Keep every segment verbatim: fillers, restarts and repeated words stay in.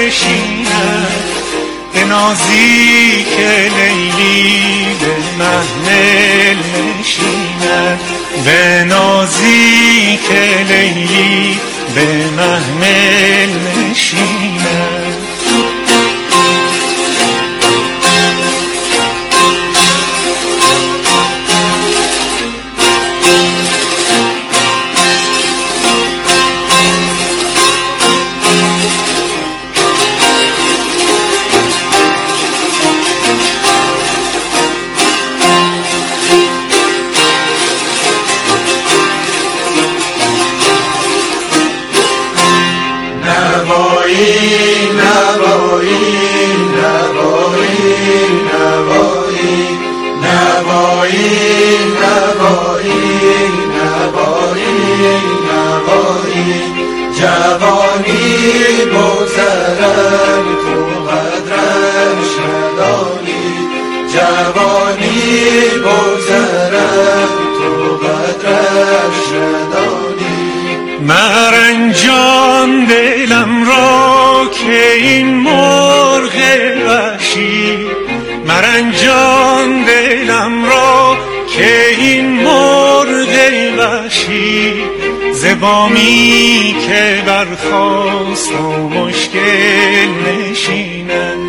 نشیند، به نازی که لیلی به محمل نشیند، به نازی که لیلی به محمل نشیند. جوانی بگذرد تو قدرش ندانی، جوانی بگذرد تو قدرش ندانی. مرنجان دلم را که این مرغ وحشی، مرنجان دلم را که این مرغ وحشی، زبامی که برخاست و مشکل نشیند،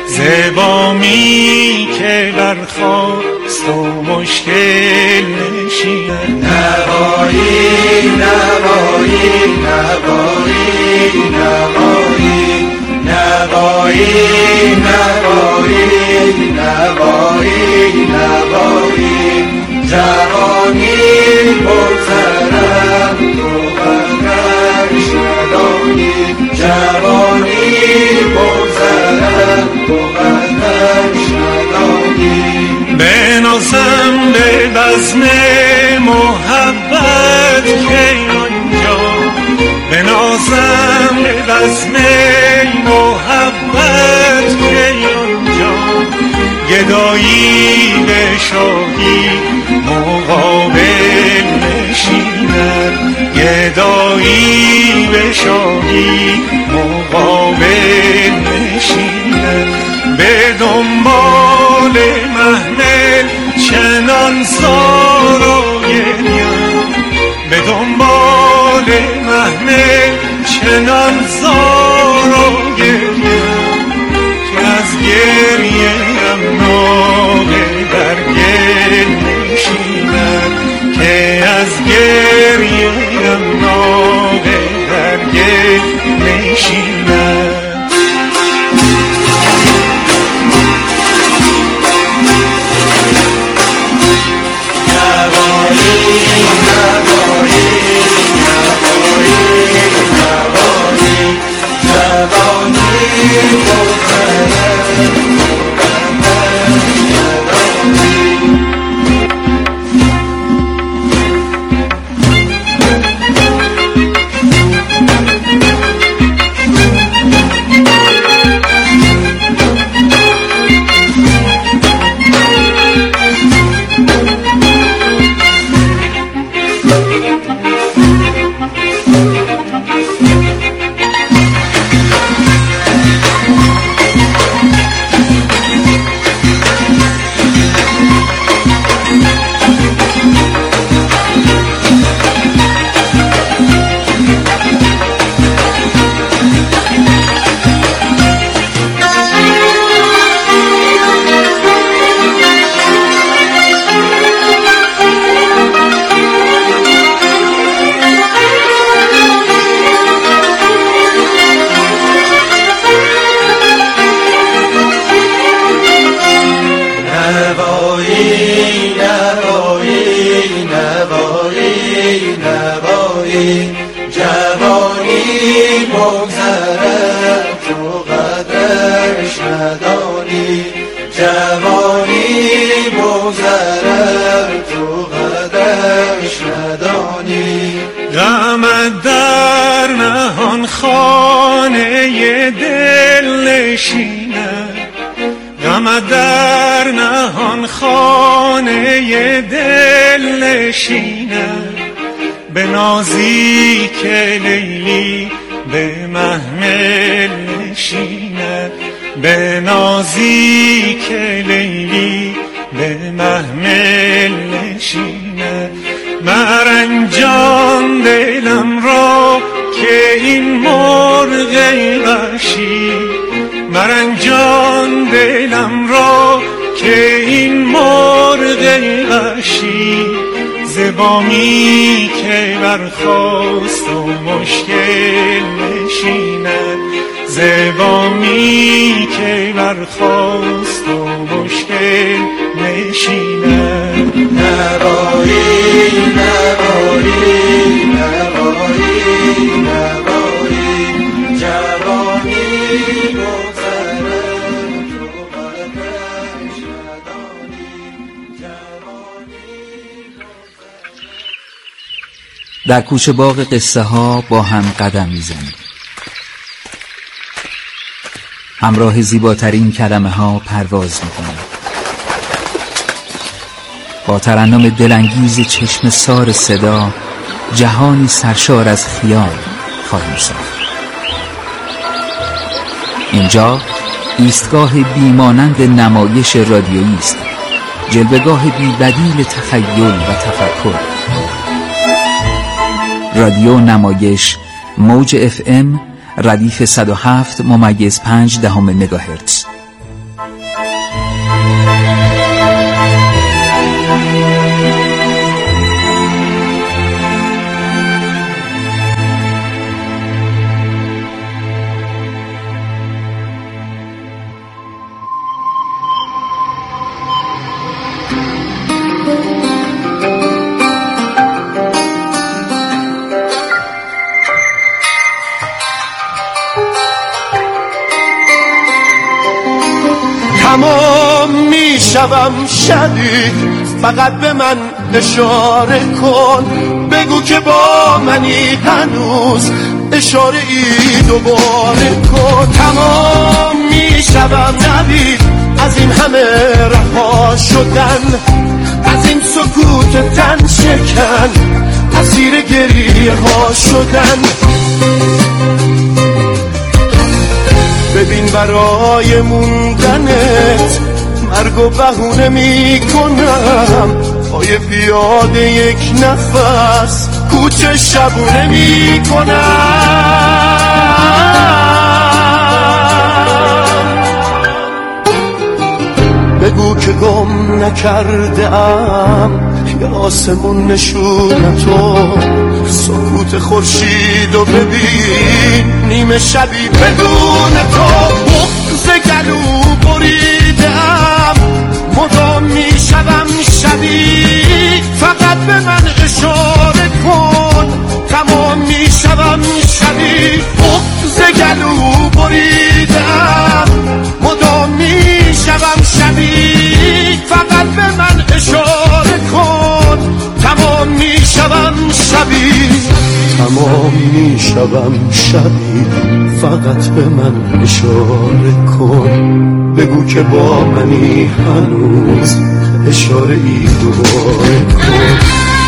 زبامی که برخاست و مشکل نشیند. نوایی نوایی نوایی نوایی نوایی نوایی نوایی نوایی جوانی بگذرد تو قدرش ندانی، جوانی بگذرد تو قدرش ندانی. بنازم به بزم محبت که آنجا، بنازم به بزم محبت که آنجا، گدایی به شاهی مقابل نشیند، گدایی به شاهی مقابل نشیند. به دنبال محمل چنان زار و گریم، به دنبال محمل چنان زار و گریم، که از گریه ام ناله در گل نشیند، که از گریه ام ناله در گل نشیند. جوانی بگذرد تو قدرش ندانی، جوانی بگذرد تو قدرش ندانی. غمت در نهان خانه دل نشیند، غمت در نهان خانه دل نشیند، به نازی که لیلی به محمل نشیند. نشیند به نازی که لیلی به محمل نشیند مرنجان دلم را که این مرغ وحشی مرنجان دلم را که این مرغ وحشی زبامی که برخاست و مشکل نشیند زبامی که برخاست و مشکل نشیند نواری نواری نواری نواری جوانی بگذره تو قدرش ندانی جوانی. در کوچه باغ قصه ها با هم قدم میزنیم، همراه زیباترین کلمه ها پرواز میکنیم، با ترنم دلانگیز چشم سار صدا جهانی سرشار از خیال خواهیم ساخت. اینجا ایستگاه بیمانند نمایش رادیویی است، جلوه‌گاه بی‌بدیل تخیل و تفکر. رادیو نمایش موج اف ام ردیف صد و هفت ممیز پنج دهم مگاهرتز. تمام میشوم شبی فقط به من اشاره کن بگو که با منی هنوز اشاره ای دوباره کن تمام میشوم نبی از این همه رها شدن از این سکوت تن شکن اسیر گریه ها شدن ببین برای موندنت مرگ و بهونه می کنم پای پیاده یک نفس کوچه شبونه می کنم بگو که گم نکرده ام یا آسمون نشونتو سکوت خورشید و ببین نیمه شبی بدون تو بغض گلو بریدم مدام میشوم شبی فقط به من اشاره کن تمام میشوم شبی بغض گلو بریدم مدام میشوم شبی فقط به من اشاره کن تمام میشوم شبی تمام میشوم شبی فقط به من اشاره کن بگو که با منی هنوز اشاره ای دوباره کن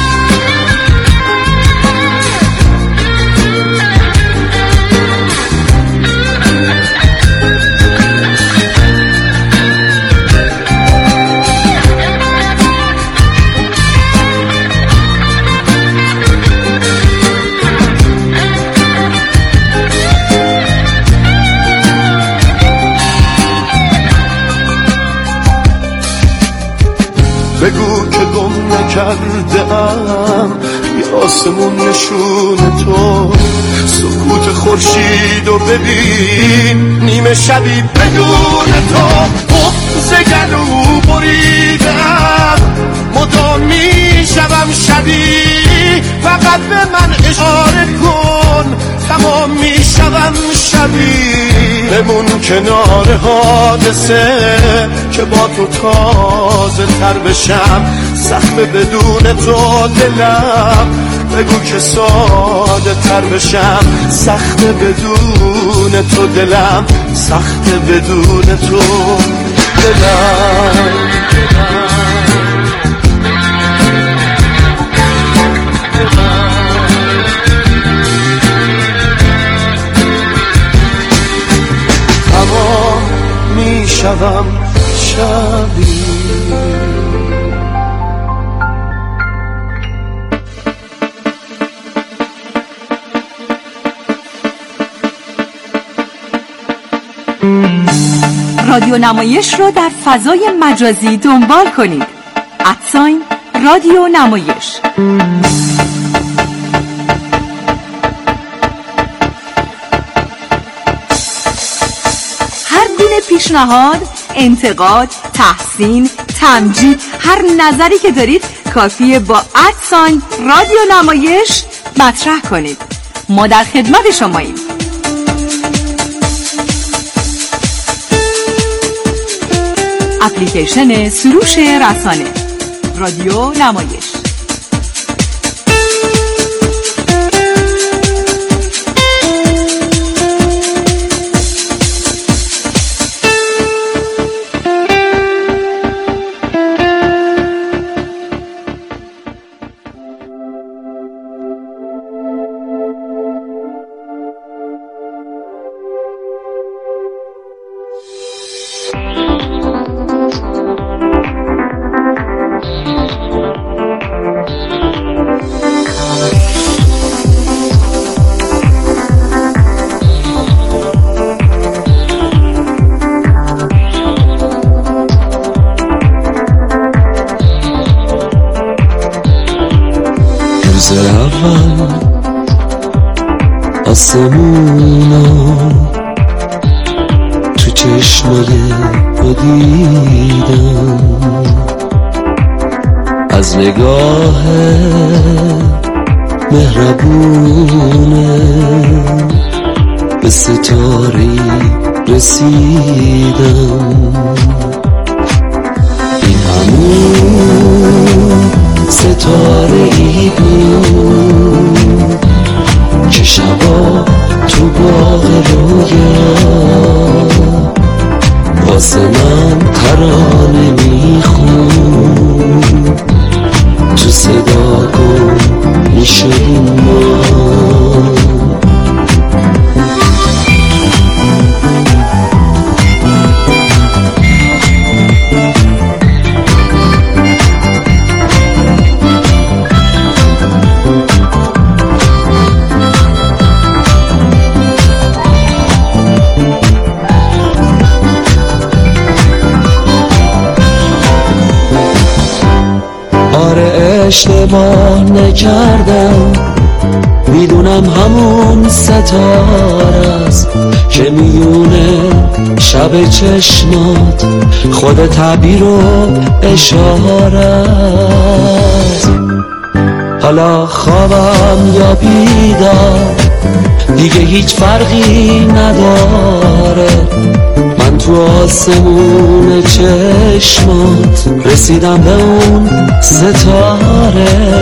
بگو که گم نکرده ام یا آسمون نشون تو سکوت خورشید و ببین نیمه شبی بدون تو بغض گلو بریدم مدام میشوم شبی فقط به من اشاره کن تمام میشوم شبی بمون کنار حادثه که با تو تازه تر بشم سخت بدون تو دلم بگو که ساده تر بشم سخت بدون تو دلم سخت بدون تو دلم میشوم شبیه. رادیو نمایش رو در فضای مجازی دنبال کنید. ادساین رادیو نمایش. هر گونه پیشنهاد، انتقاد، تحسین، تمجید، هر نظری که دارید کافیه با ادساین رادیو نمایش مطرح کنید. ما در خدمت شماییم. اپلیکیشن سروش رسانه رادیو نمایش. آسمونو تو چشمای تو دیدم، از نگاه مهربونه به ستاره‌ای رسیدم. این همون ستاره‌ای بود که شبا تو باغ رویا واسه من ترانه میخون، تو صدا گم میشدیم ما. اشتباه نکردم، میدونم همون ستاره است که میونه شب چشمات خود تعبیر و اشاره است. حالا خوابم یا بیدار دیگه هیچ فرقی نداره، من تو آسمون چشمات رسیدم به اون ستاره.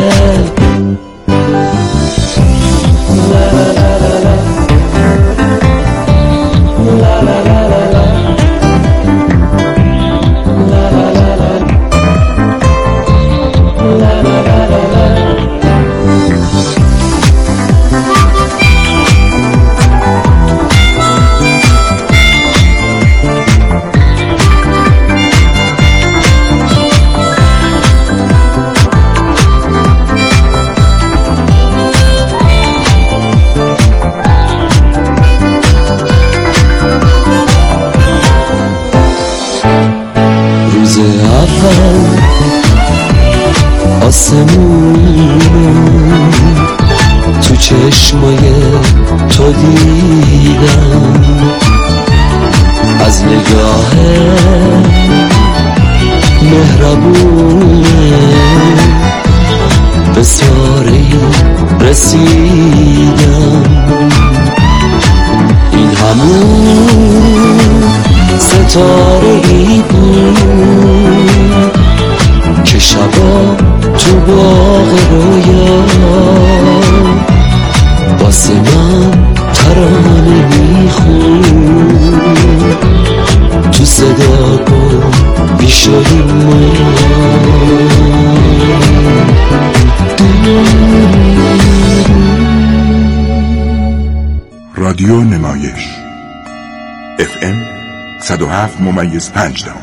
آسمونو تو چشمای تو دیدم، از نگاه مهربونه به ستاره‌ای رسیدم. این همون ستاره‌ای بود که شبا تو باغ رویا واسه من ترانه میخون، تو صدا کن بیشدیم ما. رادیو نمایش اف ام صد و هفت ممیز پنج دهم.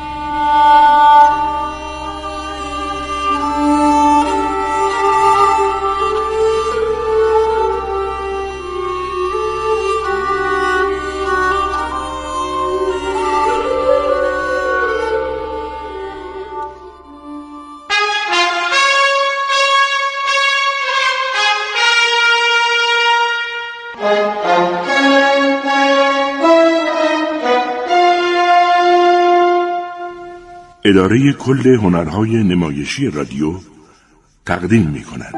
اداره کل هنرهای نمایشی رادیو تقدیم می کند.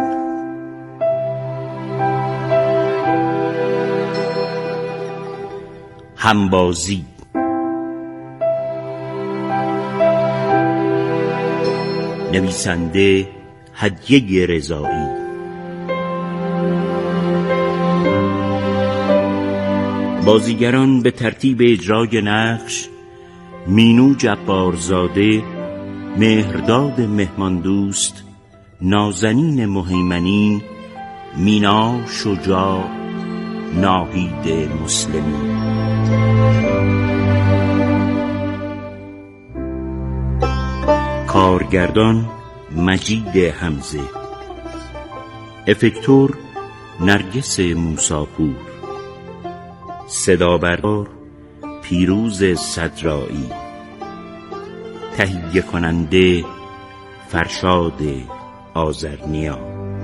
همبازی. نویسنده هدیه رضایی. بازیگران به ترتیب اجرای نقش: مینو جبارزاده، مهرداد مهماندوست، نازنین مهیمنی، مینا شجاع، ناهید مسلمی. کارگردان مجید حمزه. افکتور نرگس موساپور. صدابردار پیروز صدرایی. تهیه کننده فرشاد آذرنیا.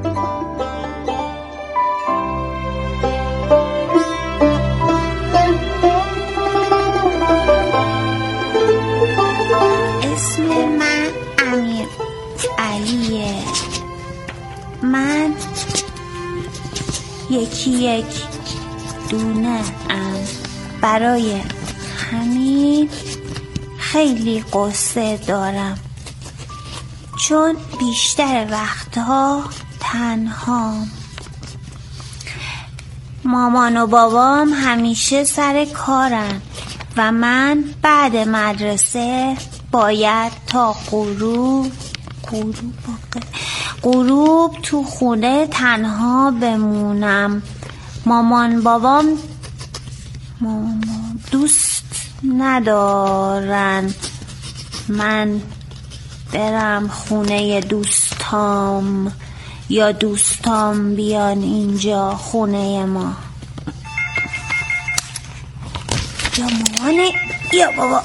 اسم من امیر علیه. من یکی یک دونه ام. برای همین خیلی قصه دارم، چون بیشتر وقتها تنهام. مامان و بابام همیشه سر کارن و من بعد مدرسه باید تا غروب غروب غروب تو خونه تنها بمونم. مامان بابام مامان دوست ندارن من برم خونه دوستام یا دوستام بیان اینجا خونه ما. یا مامانه یا بابا.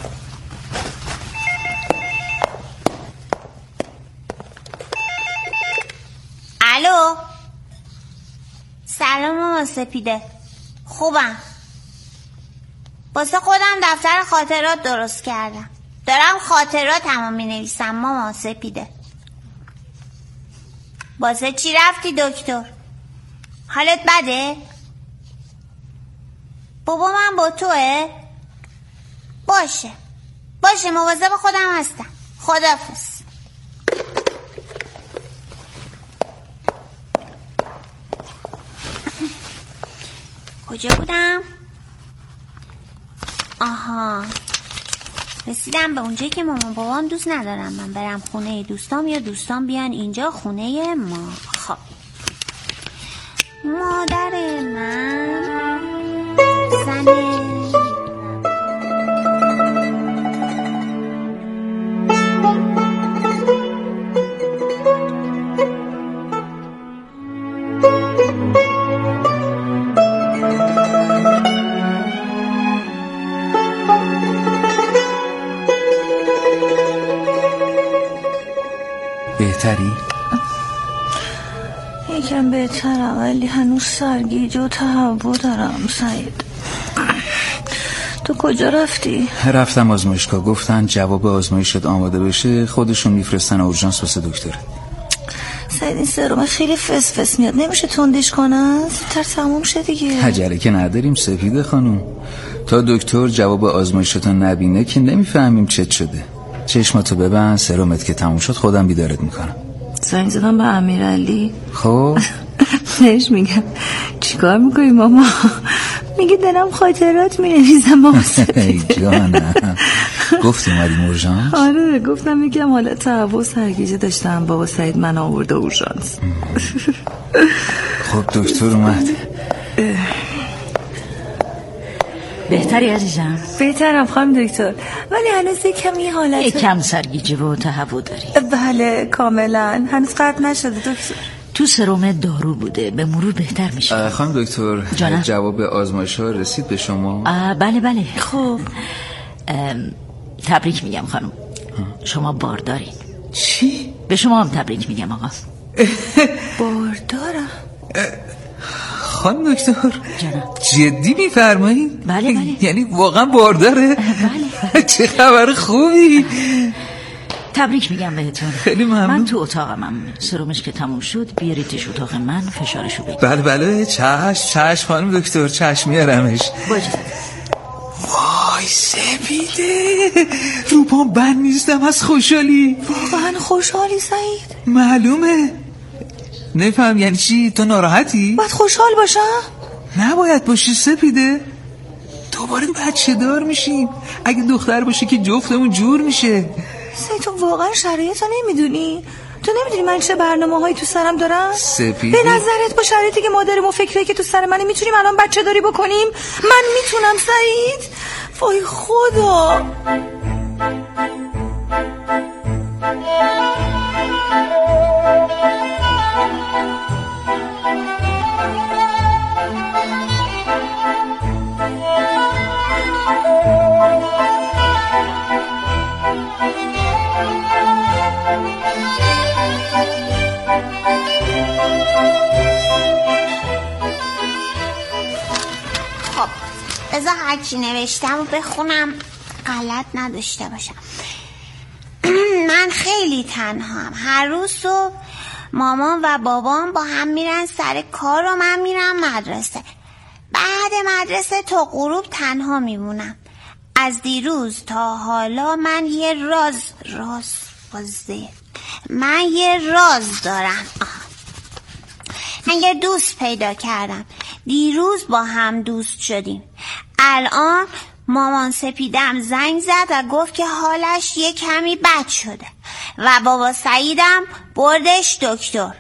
الو، سلام ماما سپیده. خوبم. واسه خودم دفتر خاطرات درست کردم، دارم خاطراتمو می نویسم ماما سپیده. واسه چی رفتی دکتر؟ حالت بده؟ بابا من با توه؟ باشه باشه، مواظب خودم هستم. خداحافظ. کجا بودم؟ آها، رسیدم به اونجایی که مامان بابام دوست ندارم من برم خونه دوستام یا دوستام بیان اینجا خونه ما. خب مادر من زن بهتری؟ یکم بهترم ولی هنوز سرگیجه و تهوع دارم. سعید تو کجا رفتی؟ رفتم آزمایشگاه، گفتن جواب آزمایشت آماده بشه خودشون میفرستن اورژانس واسه دکتر. سعید این سرم خیلی فس فس میاد، نمیشه تندش کنن؟ زودتر تموم شه دیگه. عجله که نداریم سپیده خانوم، تا دکتر جواب آزمایشتو نبینه که نمیفهمیم چت شده. چشماتو ببند، سرمت که تموم شد خودم بیدارت میکنم. زنگ زدم به امیرعلی. خب بهش میگم چیکار میکنی ماما؟ میگه دارم خاطرات مینویسم ماما. ای جانم. گفتی اومدیم اورژانس؟ آره گفتم یکم حالا تهوع سرگیجه داشتم. بابا سعید من آورده اورژانس. خب دکتر اومد. بهتری عزیزم؟ بهترم خانم دکتر، ولی هنوز یک کمی حالت یک کم سرگیجه و تهوع داری. بله کاملا، هنوز قطع نشده دکتر. تو سرم دارو بوده، به مرور بهتر میشه. خانم دکتر جانم؟ جواب آزمایش ها رسید به شما؟ بله بله. خب تبریک میگم خانم، شما باردارین. چی؟ به شما هم تبریک میگم آقا. باردارم؟ خانم دکتر جانم جدی میفرمایید؟ بله بله. یعنی واقعا بارداره؟ بله. چه خبر خوبی. تبریک میگم بهتون. خیلی ممنون. من تو اتاقمم، سرمش که تموم شد بیاریدش اتاق من، فشارشو بگیر. بله بله چشم چشم خانم دکتر، چشم میارمش. باشه. وای سپیده، رو پام بند نیستم از خوشحالی. واقعا خوشحالی سعید؟ معلومه. نفهم یعنی چی؟ تو ناراحتی؟ باید خوشحال باشم؟ نباید باشی سپیده، دوباره بچه دار میشیم. اگه دختر باشه که جفتمون جور میشه. سعید تو واقعا شرایطو نمیدونی؟ تو نمیدونی من چه برنامه هایی تو سرم دارم؟ سپیده به نظرت با شرایطی که مادرم و فکری که تو سر منه میتونیم الان بچه داری بکنیم؟ من میتونم سعید؟ وای خدا. بذار هرچی نوشتم و بخونم غلط نداشته باشم. من خیلی تنهام. هر روز صبح مامان و بابام با هم میرن سر کار و من میرم مدرسه. بعد مدرسه تا غروب تنها میمونم. از دیروز تا حالا من یه راز راز بازه من یه راز دارم. آه. من یه دوست پیدا کردم. دیروز با هم دوست شدیم. الان مامان سپیدم زنگ زد و گفت که حالش یه کمی بد شده و بابا سعیدم بردش دکتر.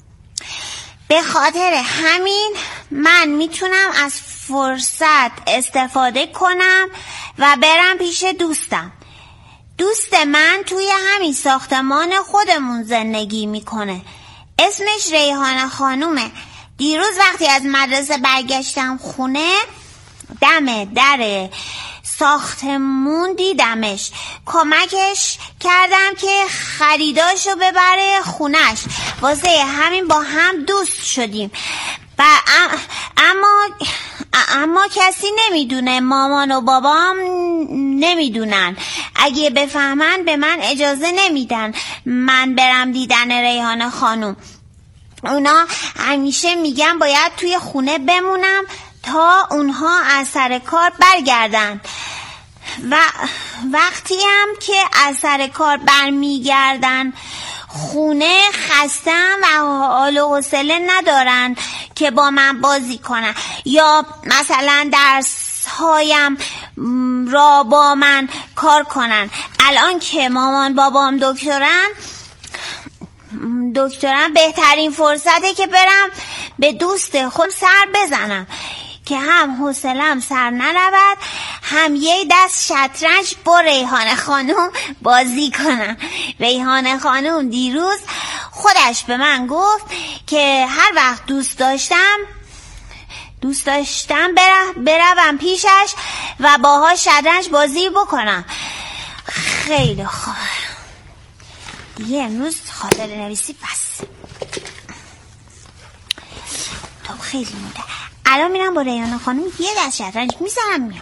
به خاطر همین من میتونم از فرصت استفاده کنم و برم پیش دوستم. دوست من توی همین ساختمان خودمون زندگی میکنه. اسمش ریحانه خانومه. دیروز وقتی از مدرسه برگشتم خونه دم در ساختمون دیدمش. کمکش کردم که خریداشو ببره خونش. واسه همین با هم دوست شدیم. و اما اما کسی نمیدونه. مامان و بابام نمیدونن. اگه بفهمن به من اجازه نمیدن من برم دیدن ریحانه خانوم. اونا همیشه میگن باید توی خونه بمونم تا اونها از سر کار برگردن. و وقتی هم که از سر کار برمیگردن خونه خستم و حال و حوصله ندارن که با من بازی کنن یا مثلا درس هایم را با من کار کنن. الان که مامان بابام دکترن دکترم بهترین فرصته که برم به دوست خود سر بزنم که هم حوصله‌ام سر نرود، هم یه دست شطرنج با ریحانه خانوم بازی کنم. ریحانه خانوم دیروز خودش به من گفت که هر وقت دوست داشتم دوست داشتم بروم پیشش و باهاش شطرنج بازی بکنم. خیلی خوب دیگه امروز خاطره نویسی بس. تو خیلی مونده. الان میرم با ریحانه خانم یه دست شطرنج میزنم میام.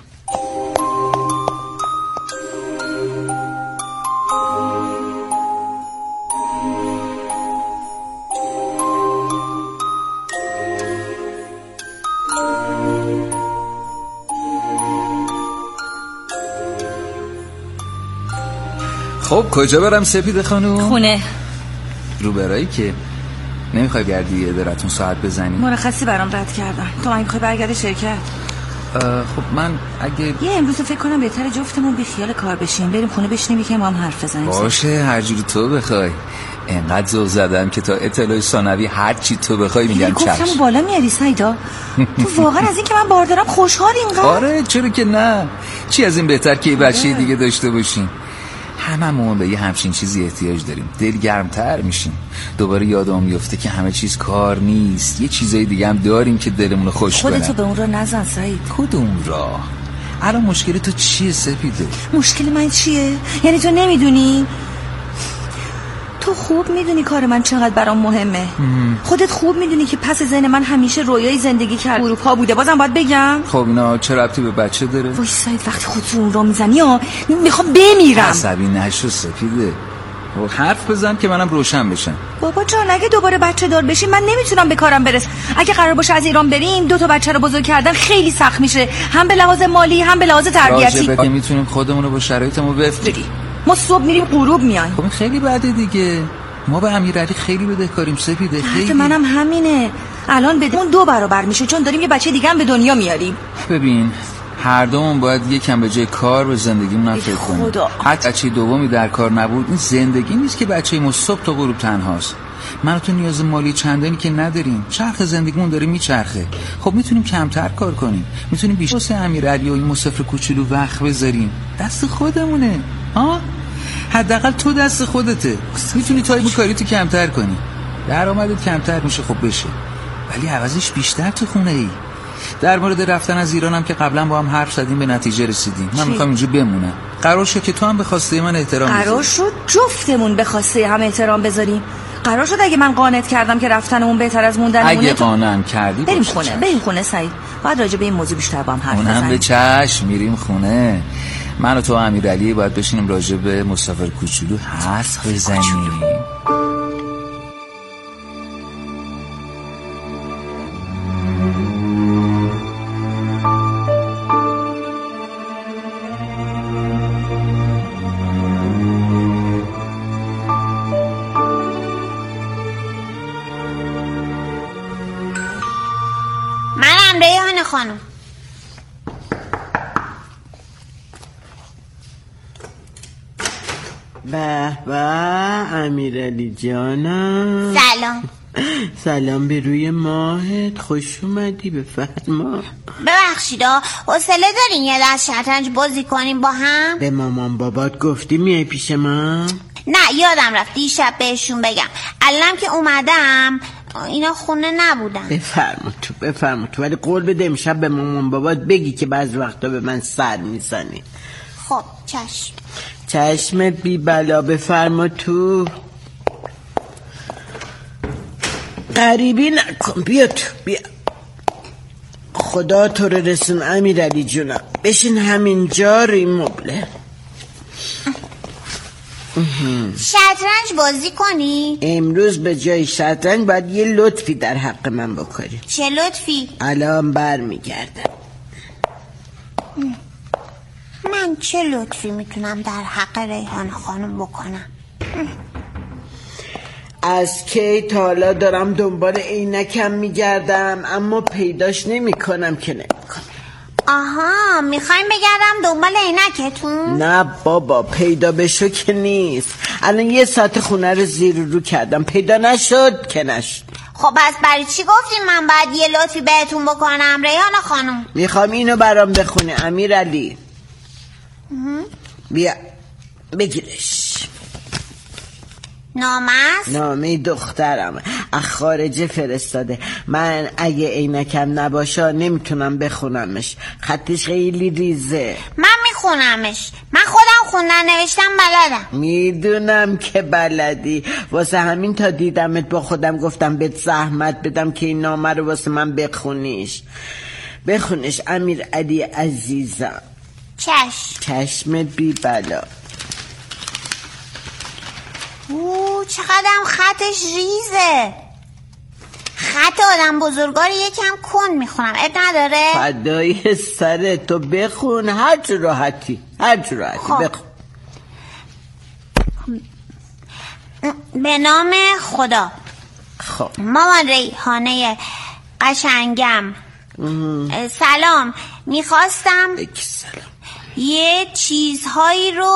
خب کجا برم سپیده خانوم؟ خونه. رو برایی که نمیخوای گردی یه درتون ساعت بزنی؟ مرخصی برام رد کردن. تو من میخوای برگردی شرکت؟ خب من اگه یه امروز فکر کنم بهتره جفتمون بی خیال کار بشیم، بریم خونه بشینیم یکم هم حرف بزنیم. باشه هر جوری تو بخوای. انقدر ذوق زدم که تا اطلاع ثانوی هر چی تو بخوای میگم چشم. گفتمو بالا میاری سعیدا. تو واقعا از این که من بار دارم خوشحالی اینقدر؟ آره چرا که نه. چی از این بهتر که یه بچه دیگه داشته باشیم. هممون به یه همچین چیزی احتیاج داریم. دل گرمتر میشیم. دوباره یادم میفته که همه چیز کار نیست. یه چیزای دیگه هم داریم که دلمون رو خوش کنه. خودتو به اون راه نزن سعید. کدوم راه؟ الان مشکل تو چیه سپیده؟ مشکل من چیه؟ یعنی تو نمیدونی؟ تو خوب میدونی کار من چقدر برام مهمه. ام. خودت خوب میدونی که پس ذهن من همیشه رویای زندگی کرد اروپا بوده. بازم باید بگم؟ خب اینا چه ربطی به بچه داره؟ وای سعید وقتی خودت اون رو میزنی ها میخوام بمیرم. عصبی نشو سپیده. حرف بزن که منم روشن بشم. بابا جان اگه دوباره بچه دار بشیم من نمیتونم به کارم برسم. اگه قرار باشه از ایران بریم دو تا بچه رو بزرگ کردن خیلی سخت میشه، هم به لحاظ مالی هم به لحاظ تربیتی. راجبه که میتونیم خودمون رو با شرایطمون بفرستیم. ما صبح میریم غروب میایم. خب خیلی بده دیگه. ما به امیرعلی خیلی بدهکاریم سپیده. خیلی. منم همینه. الان بدمون دو برابر میشه چون داریم یه بچه دیگه هم به دنیا میاریم. ببین هر دومون باید یکم به جای کار به زندگیمون فکر کنیم. حتی بچه دومی در کار نبود این زندگی نیست که بچه ما صبح تا غروب تنهاست. من و تو نیاز مالی چندانی که نداریم. چرخ زندگیمون داره میچرخه. خب میتونیم کمتر کار کنیم. میتونیم بیشتر واسه امیرعلی و این مسافر کوچولو وقت بذاریم. دست خودمونه. ها؟ حداقل تو دست خودته. میتونی تایم کاریتو کمتر کنی. درآمدت کمتر میشه خب بشه. ولی عوضش بیشتر تو خونه ای. در مورد رفتن از ایرانم که قبلا با هم حرف زدیم به نتیجه رسیدیم. من میخوام اینجا بمونم. قرار شد که تو هم به خواسته من احترام بذاری. قرار شد جفتمون به خواسته هم احترام بذاریم. قرار شد اگه من قانعت کردم که رفتنمون بهتر از موندنمونه. اگه قانعم کردی بریم خونه. بریم خونه سعید. بعد راجع به این موضوع بیشتر با هم حرف بزنیم. اونم به چشم میریم خونه. من و تو امیرعلی باید بشینیم راجع به مسافر کوچولو حرف بزنیم. منم ریحانه خانم. به به امیرعلی جانم. سلام. سلام به روی ماهت. خوش اومدی. بفرما. ببخشید حوصله دارین یه دست شطرنج بازی کنیم با هم؟ به مامان بابات گفتی میای پیش من؟ نه یادم رفت دیشب بهشون بگم. الانم که اومدم اینا خونه نبودن. بفرما تو بفرما تو ولی قول بده امشب به مامان بابات بگی که بعض وقتا به من سر میزنی. خب چشم. چشمت بی بلا. بفرما تو. غریبی نکن. بیا تو بیا. خدا تو رو رسون امیرعلی جونم. بشین همینجا روی مبله. شطرنج بازی کنی؟ امروز به جای شطرنج باید یه لطفی در حق من بکنی. چه لطفی؟ الان بر میگردم. من چه لطفی میتونم در حق ریحانه خانم بکنم؟ از کی تا حالا دارم دنبال عینکم میگردم اما پیداش نمیکنم که نمیکنم. آها میخوایم بگردم دنبال عینکتون؟ نه بابا پیدا بشو که نیست. الان یه ساعت خونه رو زیر رو کردم پیدا نشد که نشد. خب از برای چی گفتیم من باید یه لطفی بهتون بکنم ریحانه خانم؟ میخوام اینو برام بخونه امیرعلی. بیا بگیرش. نامه است؟ نامه دخترم از خارجه فرستاده. من اگه عینکم نباشه نمیتونم بخونمش. خطش خیلی ریزه. من میخونمش. من خودم خوندن نوشتم بلدم. میدونم که بلدی. واسه همین تا دیدمت با خودم گفتم بهت زحمت بدم که این نامه رو واسه من بخونیش. بخونش امیرعلی عزیزم. چشم. چشمت بی بلا. اوه چقدرم خطش ریزه. خط آدم بزرگار یکم کن میخونم. اب نداره؟ فدای سر تو بخون هر چه راحتی. هر چه راحتی خب. بخون. به نام خدا. خب مامان ریحانه قشنگم. سلام. میخواستم یه چیزهایی رو